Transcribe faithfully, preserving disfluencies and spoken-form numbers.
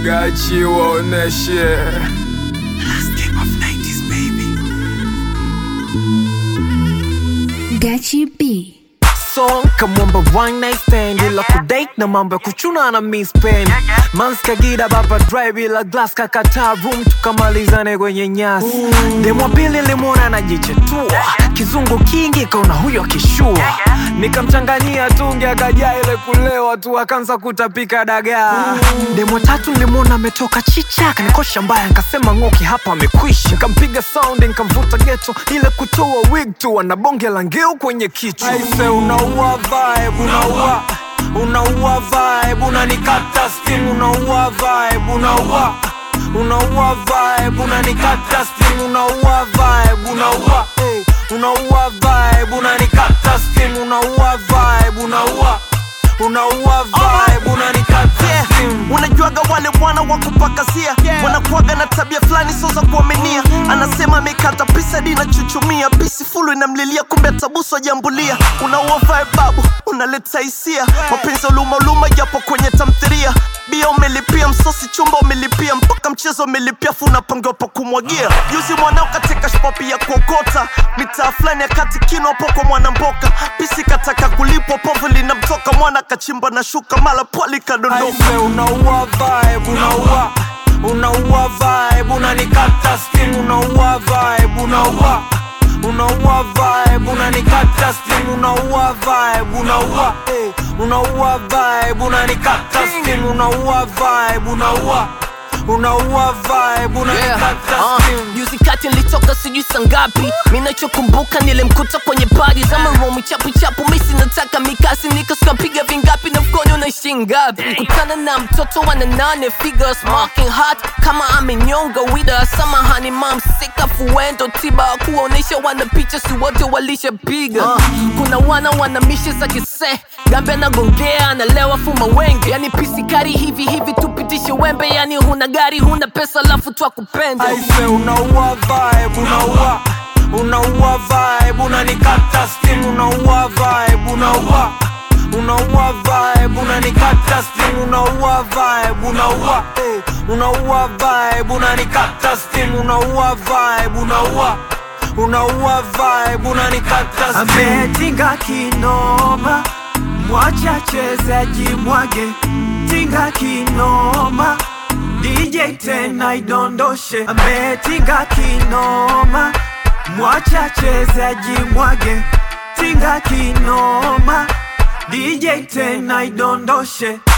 Gachi waoneshe last game of nineties baby. Gachi B. Song kamwamba one night stand ila kudate na mambo ya kuchuna na miss pen. Manska gida baba drive ila glass kakata room tukamalizane kwenye nyasi. Demo pili limona na jichetua kizungu kingi kauna huyo kishua. Nikamchangania tungi akaja ile kulewa tu akanza kutapika dagaa. Demo tatu limona ametoka chichaka nikosha mbaya nikasema ngoki hapa amekwisha. Nikampiga sound nikamvuta ghetto ile kutoa wig tu anabonge la ngeu kwenye kichwa. Aise unaua vibe unaua unaua vibe unanikata steam unaua vibe unaua unaua vibe unanikata steam unaua vibe unaua hey unaua vibe unanikata steam unaua vibe unaua unaua vibe unanikata steam. Unajuaga wale wana wakupakazia yeah. Wanakuaga na tabia flani soza kuaminia mm -hmm. Anasema amekata pisa dina chuchumia pisi fulu inamlilia kumbe atabuso jambulia. Unaua vibe babu unaleta hisia yeah. Mapenzi uluma uluma japo kwenye tamthiria. Bia umelipia msosi chumba umelipia mpaka mchezo umelipia funa pango pa kumwagia. Yuzi mwanao katika shpopi ya kuokota mitaa flani ya kati kino hapo kwa mwana mboka. Pisi kataka kulipo povu linamtoka mwana kachimba na shuka mala poli kadondoka. Aise unaua vibe unaua unaua vibe unanikata steam unaua vibe unaua unaua vibe unanikata steam unaua vibe unaua hey unaua vibe unanikata steam unaua vibe unaua unaua vibe unanikata steam. Juzi kati nilitoka sijui sangapi. Mina chokumbuka nilimkuta kwenye party za maromi chapu chapu. Misi nataka mikasi nikaskapiga vingapi na mkono na shingapi. Kutana na mtoto wana nane figures marking hot kama amenyonga wida. Samahani mom sika fuendo tiba kuonesha wana picha si wote walisha piga. uh. Kuna wana wana mishe za kise gambe na gongea analewa fuma wenge. Yani pisi kari hivi hivi tupitishe wembe. Yani huna gari huna pesa lafu twa kupenda. Aise unaua vibe unaua unaua vibe unanikata steam unaua vibe unaua unaua vibe unanikata steam unaua vibe unaua hey unaua vibe unanikata steam unaua vibe unaua unaua vibe unanikata steam. Ametinga kinoma mwacha chezaji mwage tinga kinoma D J tena idondoshe. Ametinga kinoma mwacha chezaji mwage tinga kinoma D J tena idondoshe.